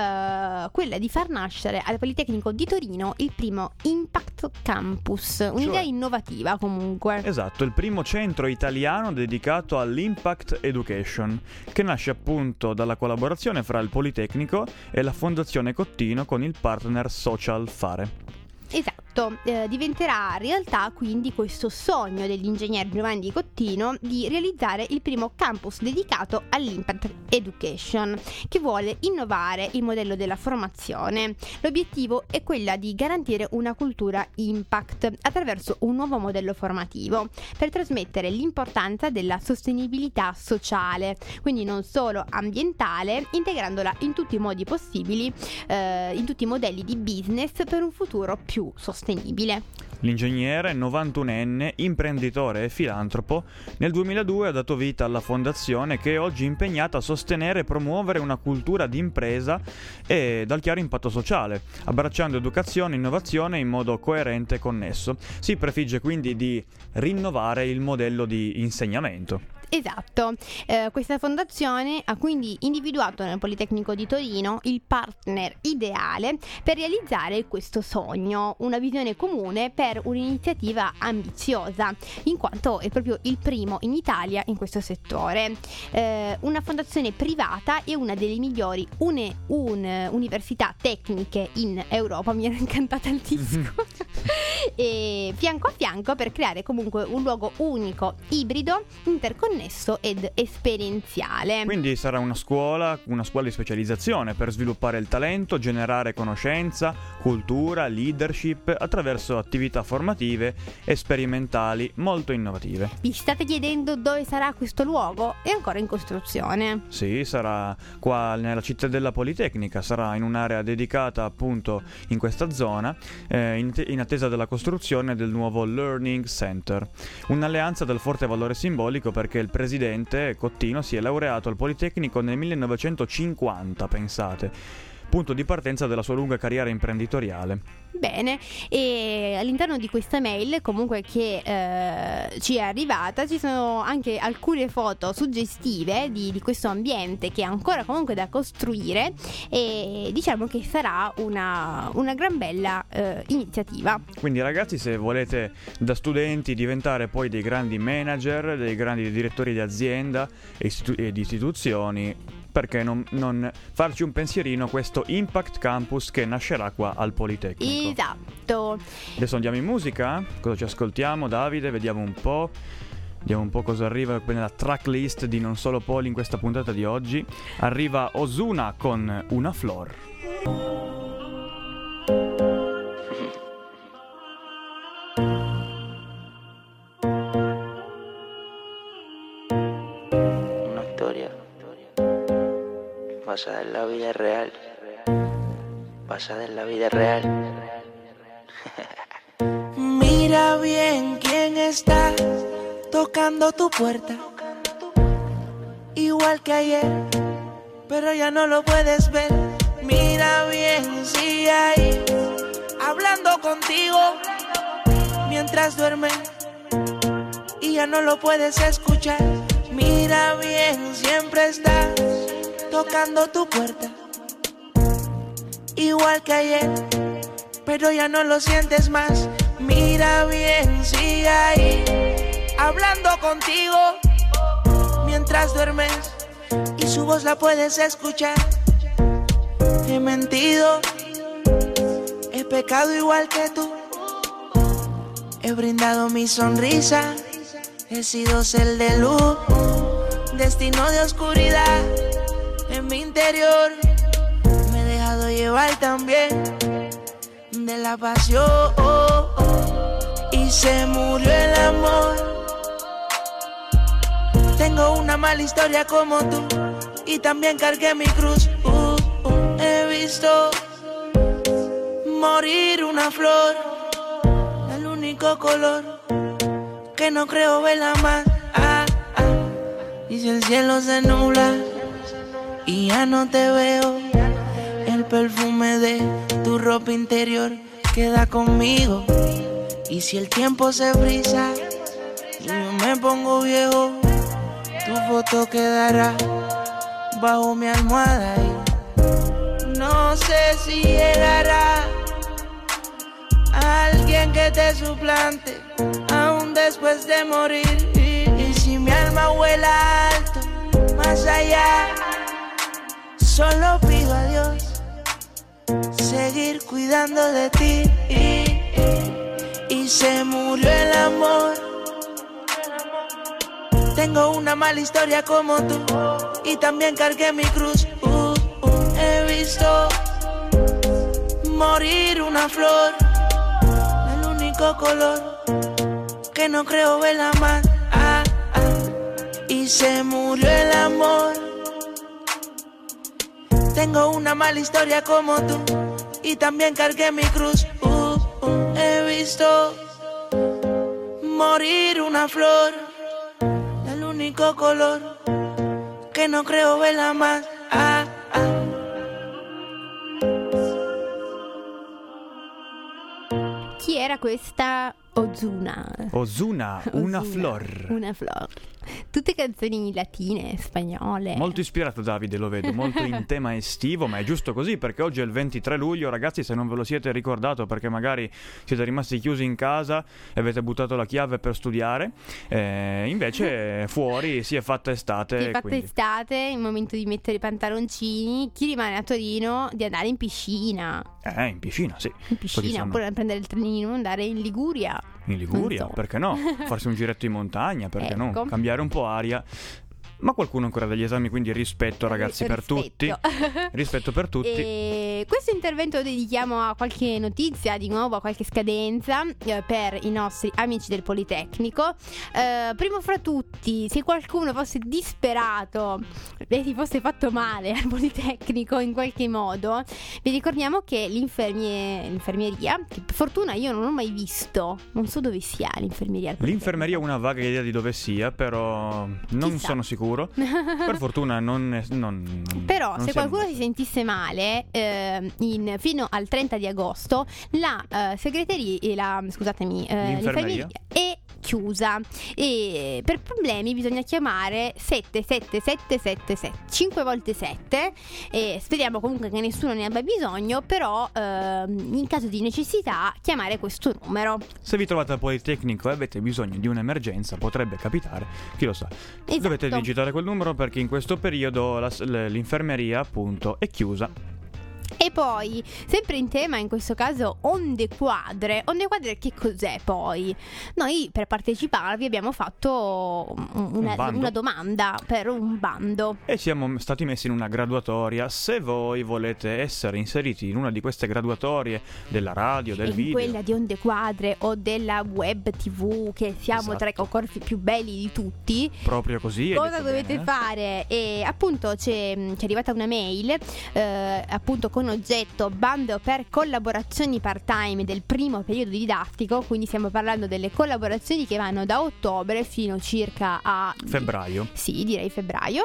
eh, quella di far nascere al Politecnico di Torino il primo Impact Campus, un'idea Cioè, innovativa comunque. Esatto, il primo centro italiano dedicato all'Impact Education, che nasce appunto dalla collaborazione fra il Politecnico e la Fondazione Cottino con il partner Social Fare. Esatto, eh, diventerà realtà quindi questo sogno dell'ingegnere Giovanni Cottino di realizzare il primo campus dedicato all'Impact Education, che vuole innovare il modello della formazione. L'obiettivo è quella di garantire una cultura impact attraverso un nuovo modello formativo per trasmettere l'importanza della sostenibilità sociale, quindi non solo ambientale, integrandola in tutti i modi possibili, eh, in tutti i modelli di business per un futuro più sostenibile. L'ingegnere, novantunenne, imprenditore e filantropo, nel duemiladue ha dato vita alla fondazione che è oggi impegnata a sostenere e promuovere una cultura di impresa e dal chiaro impatto sociale, abbracciando educazione e innovazione in modo coerente e connesso. Si prefigge quindi di rinnovare il modello di insegnamento. Esatto, eh, questa fondazione ha quindi individuato nel Politecnico di Torino il partner ideale per realizzare questo sogno, una visione comune per un'iniziativa ambiziosa, in quanto è proprio il primo in Italia in questo settore. Eh, una fondazione privata e una delle migliori une, un, università tecniche in Europa, mi era incantata il disco, e fianco a fianco per creare comunque un luogo unico, ibrido, interconnesso ed esperienziale. Quindi sarà una scuola, una scuola di specializzazione per sviluppare il talento, generare conoscenza, cultura, leadership attraverso attività formative e sperimentali molto innovative. Vi state chiedendo dove sarà questo luogo? È ancora in costruzione. Sì, sarà qua nella cittadella Politecnica, sarà in un'area dedicata appunto in questa zona, eh, in, te- in attesa della costruzione del nuovo Learning Center. Un'alleanza dal forte valore simbolico perché il presidente Cottino si è laureato al Politecnico nel millenovecentocinquanta, pensate, punto di partenza della sua lunga carriera imprenditoriale. Bene, e all'interno di questa mail comunque che eh, ci è arrivata ci sono anche alcune foto suggestive di, di questo ambiente che è ancora comunque da costruire e diciamo che sarà una, una gran bella eh, iniziativa. Quindi ragazzi, se volete da studenti diventare poi dei grandi manager, dei grandi direttori di azienda e, istitu- e di istituzioni, perché non, non farci un pensierino a questo Impact Campus che nascerà qua al Politecnico. Esatto. Adesso andiamo in musica? Cosa ci ascoltiamo, Davide? Vediamo un po'. Vediamo un po' cosa arriva nella tracklist di Non Solo Poli in questa puntata di oggi. Arriva Ozuna con Una Flor. Una storia basada en la vida real, basada en la vida real. Mira bien quién está tocando tu puerta, igual que ayer, pero ya no lo puedes ver. Mira bien, sigue ahí, hablando contigo, mientras duerme, y ya no lo puedes escuchar. Mira bien, siempre estás tocando tu puerta, igual que ayer, pero ya no lo sientes más. Mira bien, sigue ahí, hablando contigo mientras duermes, y su voz la puedes escuchar. He mentido, he pecado igual que tú, he brindado mi sonrisa, he sido cel de luz, destino de oscuridad en mi interior. Me he dejado llevar también de la pasión, y se murió el amor. Tengo una mala historia como tú, y también cargué mi cruz. uh, uh, He visto morir una flor, el único color que no creo verla más. ah, ah. Y si el cielo se nubla y ya no te veo, el perfume de tu ropa interior queda conmigo. Y si el tiempo se frisa y yo me pongo viejo, tu foto quedará bajo mi almohada. Y no sé si llegará alguien que te suplante aún después de morir. Y, y si mi alma vuela alto, más allá, solo pido a Dios seguir cuidando de ti. Y, y se murió el amor. Tengo una mala historia como tú, y también cargué mi cruz. uh, uh, He visto morir una flor, el único color que no creo verla más. ah, ah. Y se murió el amor. Tengo una mala historia como tú, y también cargué mi cruz. uh, uh, He visto morir una flor, el único color que no creo verla más. ah, ah. Chi era questa? Ozuna. Ozuna, una flor. Una flor. Tutte canzoni latine, spagnole. Molto ispirato Davide, lo vedo, molto in tema estivo, ma è giusto così perché oggi è il ventitré luglio, ragazzi, se non ve lo siete ricordato perché magari siete rimasti chiusi in casa e avete buttato la chiave per studiare, eh, invece fuori si è fatta estate. Si è fatta quindi... estate, il momento di mettere i pantaloncini, chi rimane a Torino di andare in piscina. Eh, in piscina, sì. In piscina, oppure prendere il trenino, andare in Liguria. In Liguria, so. Perché no? Farsi un giretto in montagna, perché ecco. no? Cambiare un po' aria. Ma qualcuno ancora degli esami, quindi rispetto ragazzi per rispetto. tutti. Rispetto per tutti. E questo intervento lo dedichiamo a qualche notizia, di nuovo a qualche scadenza eh, per i nostri amici del Politecnico. Eh, primo fra tutti, se qualcuno fosse disperato e si fosse fatto male al Politecnico in qualche modo, vi ricordiamo che l'infermie- l'infermieria, che per fortuna io non ho mai visto, non so dove sia l'infermieria. L'infermeria ho una vaga idea di dove sia, però non Chissà. sono sicuro. Per fortuna non, è, non Però non se siamo... qualcuno si sentisse male eh, in, fino al trenta di agosto la eh, segreteria la, scusatemi eh, L'infermeria. l'infermeria è chiusa e per problemi bisogna chiamare sette sette sette sette sette cinque volte sette e speriamo comunque che nessuno ne abbia bisogno, però eh, in caso di necessità chiamare questo numero. Se vi trovate al Politecnico e avete bisogno di un'emergenza, potrebbe capitare, chi lo sa. Esatto. Dovete digitare quel numero perché in questo periodo la, l'infermeria appunto è chiusa. E poi, sempre in tema, in questo caso, onde quadre. Onde quadre che cos'è poi? Noi per partecipare vi abbiamo fatto una, Un una domanda per un bando. E siamo stati messi in una graduatoria. Se voi volete essere inseriti in una di queste graduatorie della radio, del in video, quella di onde quadre o della web tv, che siamo Esatto. tra i concorsi più belli di tutti, proprio così, cosa hai detto dovete bene, eh? fare? E appunto c'è, c'è arrivata una mail eh, appunto con oggetto bando per collaborazioni part time del primo periodo didattico, quindi stiamo parlando delle collaborazioni che vanno da ottobre fino circa a Febbraio. Sì, direi febbraio.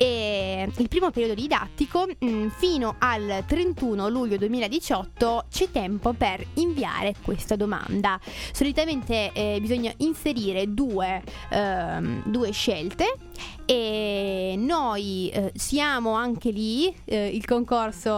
E il primo periodo didattico mh, fino al trentuno luglio duemiladiciotto c'è tempo per inviare questa domanda. Solitamente eh, bisogna inserire due, ehm, due scelte e noi eh, siamo anche lì, eh, il concorso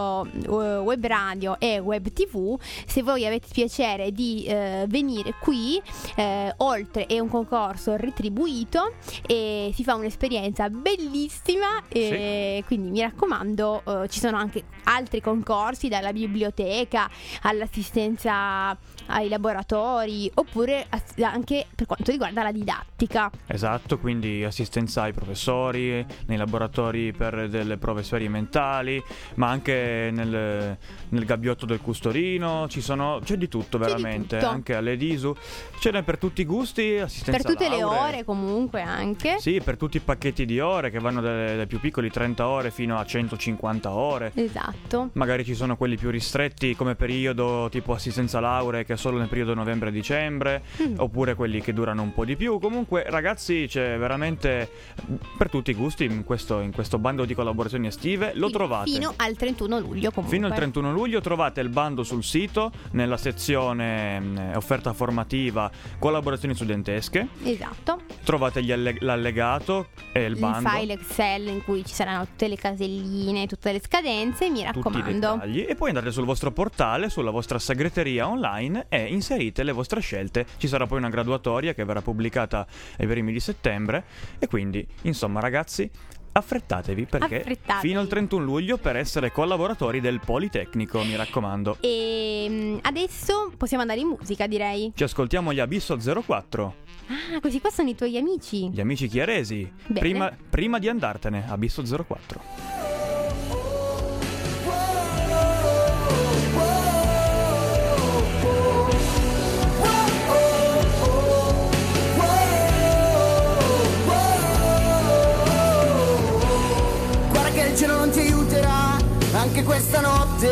uh, web radio e web tv. Se voi avete piacere di uh, venire qui, uh, oltre è un concorso retribuito e si fa un'esperienza bellissima, e sì. Quindi mi raccomando, uh, ci sono anche altri concorsi, dalla biblioteca all'assistenza ai laboratori, oppure anche per quanto riguarda la didattica. Esatto, quindi assistenza ai professori, nei laboratori per delle prove sperimentali, ma anche nel, nel gabbiotto del custorino, ci sono, c'è di tutto veramente, di tutto. Anche all'Edisu, ce n'è per tutti i gusti, assistenza per tutte lauree. Le ore comunque anche. Sì, per tutti i pacchetti di ore che vanno dai, dai più piccoli trenta ore fino a centocinquanta ore. Esatto. Magari ci sono quelli più ristretti come periodo, tipo assistenza lauree, che è solo nel periodo novembre-dicembre, mm. oppure quelli che durano un po' di più. Comunque ragazzi, c'è veramente per tutti i gusti in questo, in questo bando di collaborazioni estive. Lo sì, trovate fino al trentuno luglio comunque. Fino al trentuno luglio trovate il bando sul sito, nella sezione mh, offerta formativa collaborazioni studentesche. Esatto. Trovate gli alle- l'allegato e il, il bando, il file Excel in cui ci saranno tutte le caselline, tutte le scadenze, mi raccomando. Tutti i dettagli. E poi andate sul vostro portale, sulla vostra segreteria online e inserite le vostre scelte. Ci sarà poi una graduatoria che verrà pubblicata ai primi di settembre. E quindi, insomma ragazzi, affrettatevi, perché affrettatevi. Fino al trentuno luglio per essere collaboratori del Politecnico, mi raccomando. E adesso possiamo andare in musica, direi. Ci ascoltiamo gli Abisso zero quattro. Ah, questi qua sono i tuoi amici. Gli amici chiaresi. Prima, prima di andartene, Abisso zero quattro. Il cielo non ti aiuterà anche questa notte.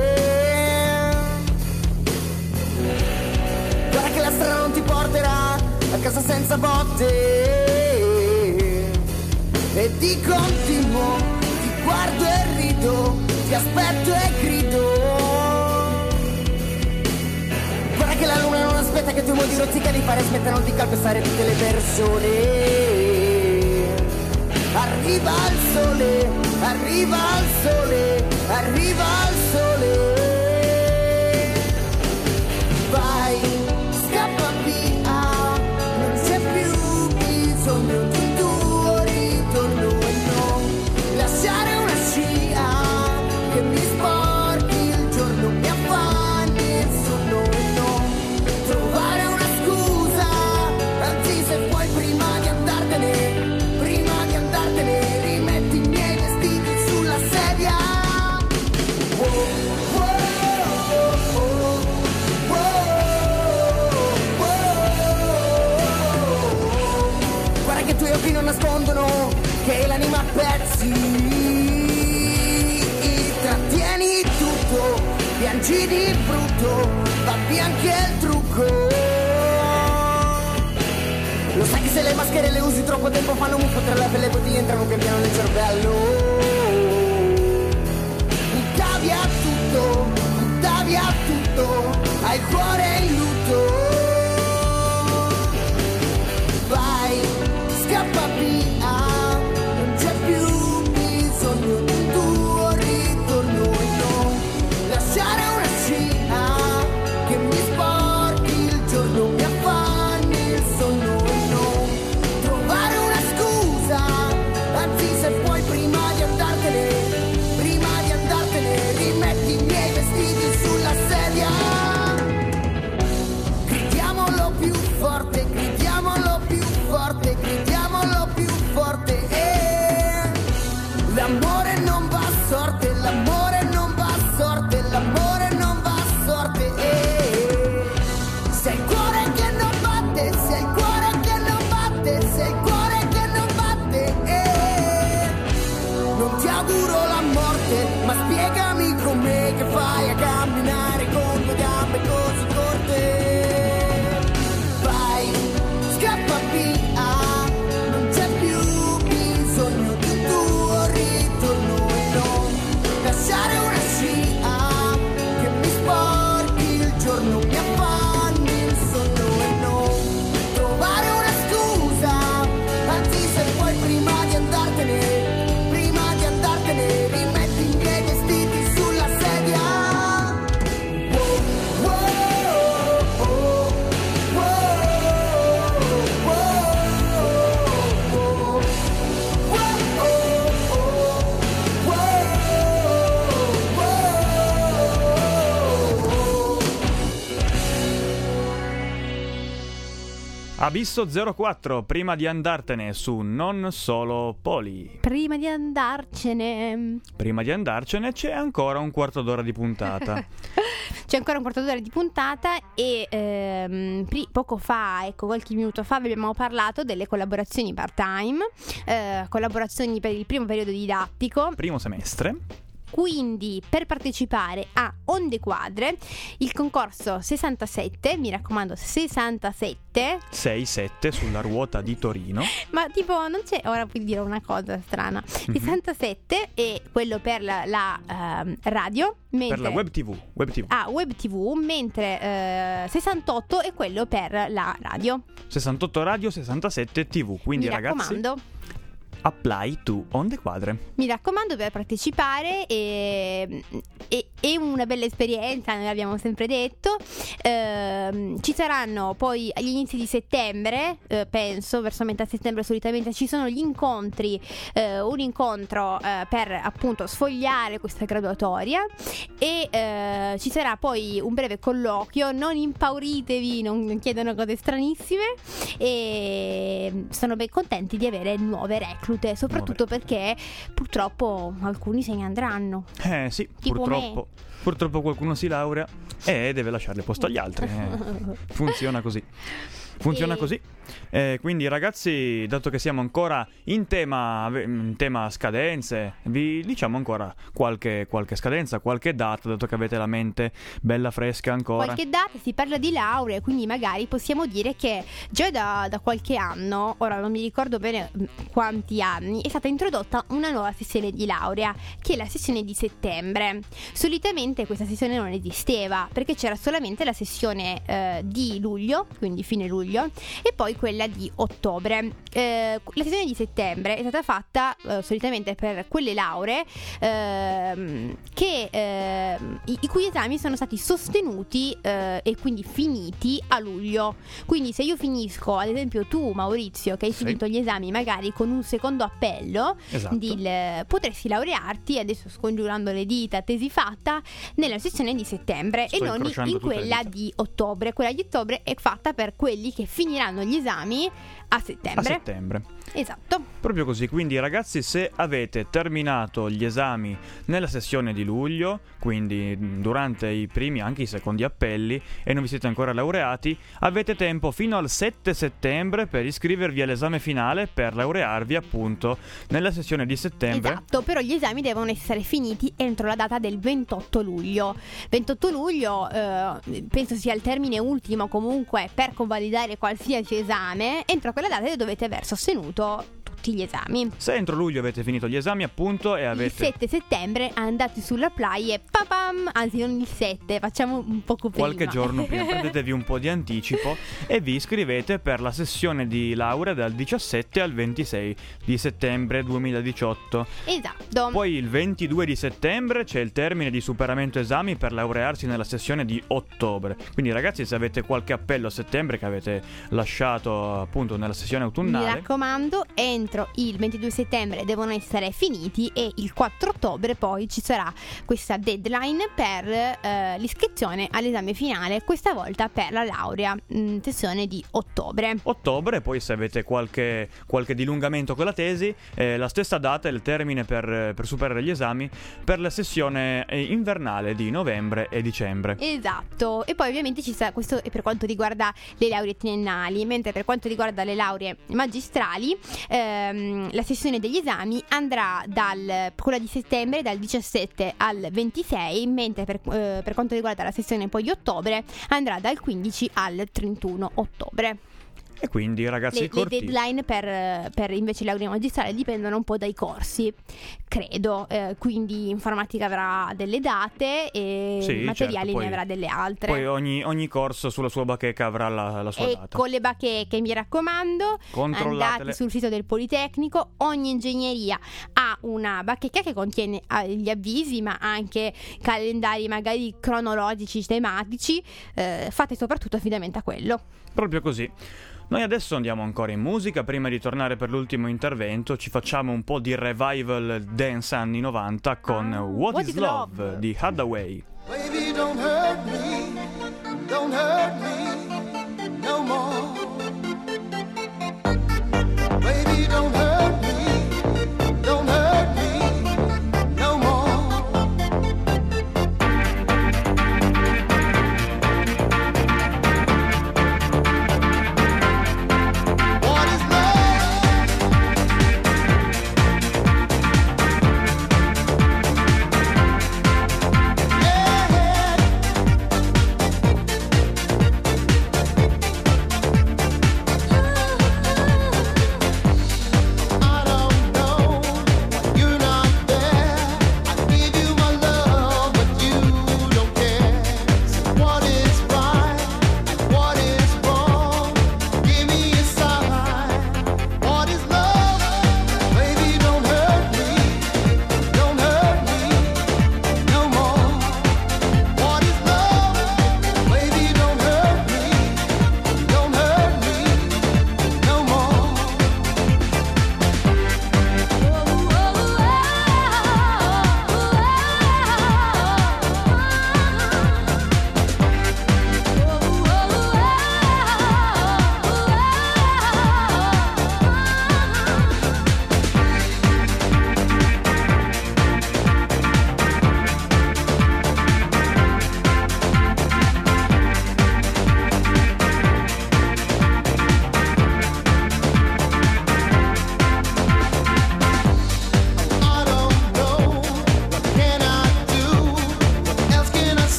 Guarda che la strada non ti porterà a casa senza botte. E di continuo ti guardo e rido, ti aspetto e grido. Guarda che la luna non aspetta che tu modi rozzica di fare, smetteranno di calpestare tutte le persone. Arriva il sole, arriva il sole, arriva il sole. Vai, scappa via, non c'è più bisogno di un tuo ritorno e non lasciare una scia che mi sporchi il giorno, mi affanni il sonno e non trovare una scusa, anzi se puoi prima di andartene. Rimetti i miei vestiti sulla sedia. Oh, oh, oh, oh, oh, oh. Guarda che i tuoi occhi non nascondono che l'anima a pezzi. Trattieni tutto, piangi di brutto, va via anche il trucco. Lo sai che se le maschere le usi troppo tempo fanno muffo tra la pelle e poi ti entrano pian piano nel cervello. Butta via tutto, butta via tutto, hai il cuore in lutto. Vai, scappa via, non c'è più bisogno di un tuo ritorno e non lasciare una scia che mi sporchi il giorno, mi affanni il sonno. Se puoi prima di andartene, prima di andartene, rimetti i miei vestiti sulla sedia. Gridiamolo più forte, gridiamolo più forte, gridiamolo più forte. Eh. L'amore non va a sorte, l'amore non va a sorte, l'amore non va a sorte. Eh. Se il cuore che non batte, se il cuore che non batte, se il cuore che non batte. Eh. Non ti auguro la morte, ma spiegami com'è che fai a camminare con due gambe così corte. Vai, Abisso zero quattro, prima di andartene su Non Solo Poli. Prima di andarcene. Prima di andarcene c'è ancora un quarto d'ora di puntata. C'è ancora un quarto d'ora di puntata e ehm, pri- poco fa, ecco qualche minuto fa, vi abbiamo parlato delle collaborazioni part-time, eh, collaborazioni per il primo periodo didattico. Primo semestre. Quindi per partecipare a Onde Quadre, il concorso sessantasette, mi raccomando sessantasette sei sette sulla ruota di Torino. Ma tipo non c'è, ora puoi dire una cosa strana, mm-hmm. sessantasette è quello per la, la uh, radio, mentre, per la web tv, web tv. Ah, web tv, mentre uh, sessantotto è quello per la radio. sessantotto radio, sessantasette tv, quindi mi ragazzi raccomando, apply to Onde Quadre. Mi raccomando per partecipare, e, e, è una bella esperienza, noi l'abbiamo sempre detto. Eh, ci saranno poi agli inizi di settembre, eh, penso, verso metà settembre solitamente ci sono gli incontri, eh, un incontro eh, per appunto sfogliare questa graduatoria e eh, ci sarà poi un breve colloquio. Non impauritevi, non chiedono cose stranissime e sono ben contenti di avere nuove reclute. Soprattutto nuove. Perché purtroppo alcuni se ne andranno. Eh sì, tipo purtroppo me. Purtroppo qualcuno si laurea e deve lasciare il posto agli altri. Eh, funziona così. Funziona e... così. Eh, quindi ragazzi, dato che siamo ancora in tema, in tema scadenze, vi diciamo ancora qualche, qualche scadenza, qualche data, dato che avete la mente bella fresca ancora. Qualche data, si parla di laurea, quindi magari possiamo dire che già da, da qualche anno, ora non mi ricordo bene quanti anni, è stata introdotta una nuova sessione di laurea, che è la sessione di settembre. Solitamente questa sessione non esisteva, perché c'era solamente la sessione eh, di luglio, quindi fine luglio, e poi quella di ottobre. Eh, la sessione di settembre è stata fatta eh, solitamente per quelle lauree eh, che, eh, i, i cui esami sono stati sostenuti eh, e quindi finiti a luglio. Quindi se io finisco, ad esempio tu Maurizio, che hai sì. finito gli esami magari con un secondo appello, esatto. di, le, potresti laurearti, adesso scongiurando le dita, tesi fatta, nella sessione di settembre. Sto e non in quella di ottobre. Quella di ottobre è fatta per quelli che finiranno gli esami a settembre. A settembre. Esatto. Proprio così, quindi ragazzi, se avete terminato gli esami nella sessione di luglio, quindi durante i primi, anche i secondi appelli, e non vi siete ancora laureati, avete tempo fino al sette settembre per iscrivervi all'esame finale per laurearvi appunto nella sessione di settembre. Esatto, però gli esami devono essere finiti entro la data del ventotto luglio. ventotto luglio eh, penso sia il termine ultimo comunque per convalidare qualsiasi esame. Entro quella data dovete aver sostenuto tutti gli esami. Se entro luglio avete finito gli esami appunto e avete... Il sette settembre andate sull'apply e papam, anzi non il sette, facciamo un poco prima. Qualche giorno prima, prendetevi un po' di anticipo e vi iscrivete per la sessione di laurea dal diciassette al ventisei di settembre duemiladiciotto. Esatto. Poi il ventidue di settembre c'è il termine di superamento esami per laurearsi nella sessione di ottobre. Quindi ragazzi, se avete qualche appello a settembre che avete lasciato appunto nella sessione autunnale, mi raccomando, entro il ventidue settembre devono essere finiti e il quattro ottobre poi ci sarà questa deadline per eh, l'iscrizione all'esame finale, questa volta per la laurea mh, sessione di ottobre. Ottobre, poi se avete qualche, qualche dilungamento con la tesi, eh, la stessa data è il termine per, per superare gli esami per la sessione invernale di novembre e dicembre. Esatto, e poi ovviamente ci sarà, questo è per quanto riguarda le lauree triennali, mentre per quanto riguarda le lauree magistrali eh, la sessione degli esami andrà dal quella di settembre dal diciassette al ventisei, mentre per, eh, per quanto riguarda la sessione poi di ottobre andrà dal quindici al trentuno ottobre. E quindi ragazzi, le, le deadline per, per invece laurea magistrale dipendono un po' dai corsi, credo, eh, quindi informatica avrà delle date e sì, materiali certo, ne avrà delle altre. Poi ogni, ogni corso sulla sua bacheca avrà la, la sua e data. Con le bacheche, mi raccomando, andate sul sito del Politecnico, ogni ingegneria ha una bacheca che contiene gli avvisi ma anche calendari magari cronologici, tematici, eh, fate soprattutto affidamento a quello. Proprio così. Noi adesso andiamo ancora in musica, prima di tornare per l'ultimo intervento ci facciamo un po' di revival dance anni novanta con ah, What, What is, is Love, Love di Hathaway. Baby, don't hurt me, don't hurt me no more.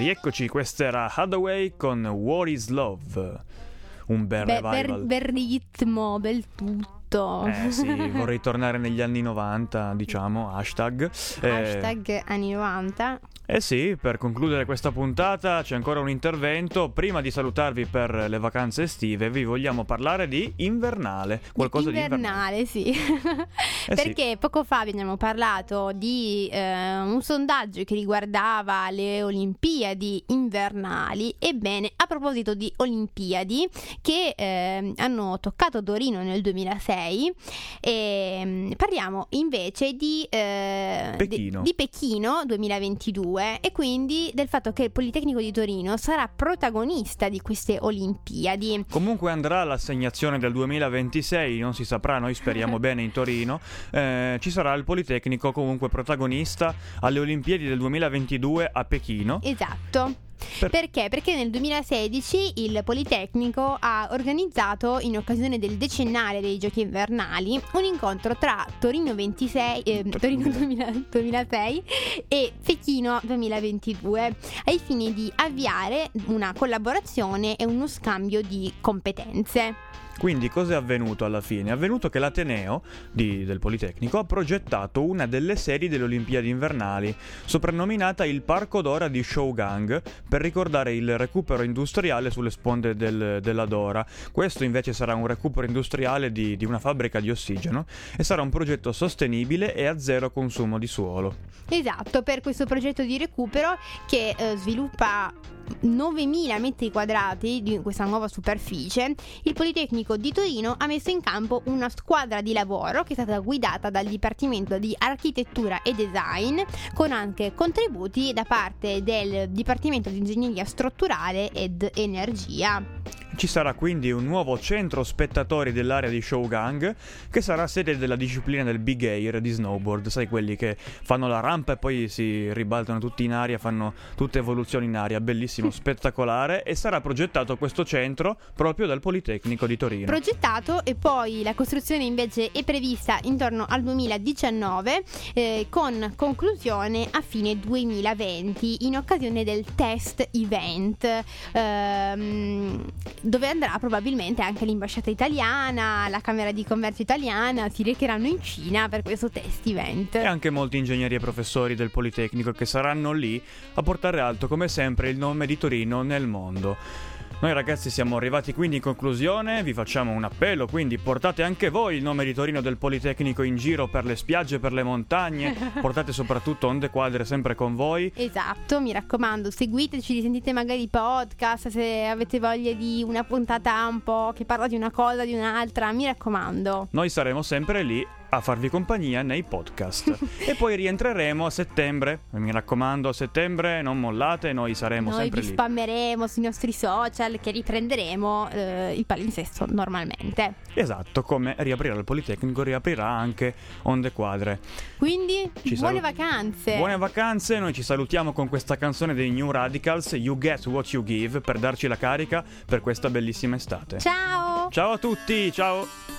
rieccoci, questa era Hathaway con What is Love. Un bel Be- revival. Bel, bel ritmo, bel tutto. Eh sì, vorrei tornare negli anni novanta, diciamo, hashtag. Eh, Hashtag anni novanta. Eh sì, per concludere questa puntata c'è ancora un intervento. Prima di salutarvi per le vacanze estive vi vogliamo parlare di invernale. Qualcosa di invernale, invernale, sì. Eh Perché sì. poco fa abbiamo parlato di eh, un sondaggio che riguardava le Olimpiadi invernali. Ebbene, a proposito di Olimpiadi che eh, hanno toccato Torino nel duemilasei, eh, parliamo invece di, eh, Pechino. di, di Pechino duemilaventidue. E quindi del fatto che il Politecnico di Torino sarà protagonista di queste Olimpiadi. Comunque andrà l'assegnazione del duemilaventisei, non si saprà, noi speriamo bene in Torino. Eh, ci sarà il Politecnico comunque protagonista alle Olimpiadi del duemilaventidue a Pechino. Esatto. Per- Perché? Perché nel duemilasedici il Politecnico ha organizzato, in occasione del decennale dei Giochi invernali, un incontro tra Torino ventisei, eh, Torino duemila duemilasei e Pechino duemilaventidue, ai fini di avviare una collaborazione e uno scambio di competenze. Quindi cosa è avvenuto alla fine? È avvenuto che l'Ateneo di, del Politecnico ha progettato una delle serie delle Olimpiadi invernali, soprannominata il Parco d'Ora di Shougang, per ricordare il recupero industriale sulle sponde del, della Dora. Questo invece sarà un recupero industriale di, di una fabbrica di ossigeno e sarà un progetto sostenibile e a zero consumo di suolo. Esatto, per questo progetto di recupero che eh, sviluppa novemila metri quadrati di questa nuova superficie, il Politecnico di Torino ha messo in campo una squadra di lavoro che è stata guidata dal Dipartimento di Architettura e Design, con anche contributi da parte del Dipartimento di Ingegneria Strutturale ed Energia. Ci sarà quindi un nuovo centro spettatori dell'area di Shougang, che sarà sede della disciplina del Big Air di snowboard, sai, quelli che fanno la rampa e poi si ribaltano tutti in aria, fanno tutte evoluzioni in aria, bellissimo, spettacolare. E sarà progettato questo centro proprio dal Politecnico di Torino. Progettato, e poi la costruzione invece è prevista intorno al duemiladiciannove, eh, con conclusione a fine duemilaventi, in occasione del test event, ehm, dove andrà probabilmente anche l'ambasciata italiana, la Camera di Commercio italiana, si recheranno in Cina per questo test event. E anche molti ingegneri e professori del Politecnico che saranno lì a portare alto come sempre il nome di Torino nel mondo. Noi ragazzi siamo arrivati quindi in conclusione, vi facciamo un appello, quindi portate anche voi il nome di Torino del Politecnico in giro per le spiagge, per le montagne, portate soprattutto Onde Quadre sempre con voi. Esatto, mi raccomando, seguiteci, risentite magari i podcast, se avete voglia di una puntata un po' che parla di una cosa, di un'altra, mi raccomando. Noi saremo sempre lì a farvi compagnia nei podcast. E poi rientreremo a settembre, mi raccomando, a settembre non mollate, noi saremo noi sempre vi lì. spammeremo sui nostri social, che riprenderemo eh, il palinsesto normalmente. Esatto, come riaprirà il Politecnico, riaprirà anche Onde Quadre. Quindi Ci buone salu- vacanze. Buone vacanze, noi ci salutiamo con questa canzone dei New Radicals, You Get What You Give, per darci la carica per questa bellissima estate. Ciao! Ciao a tutti, ciao!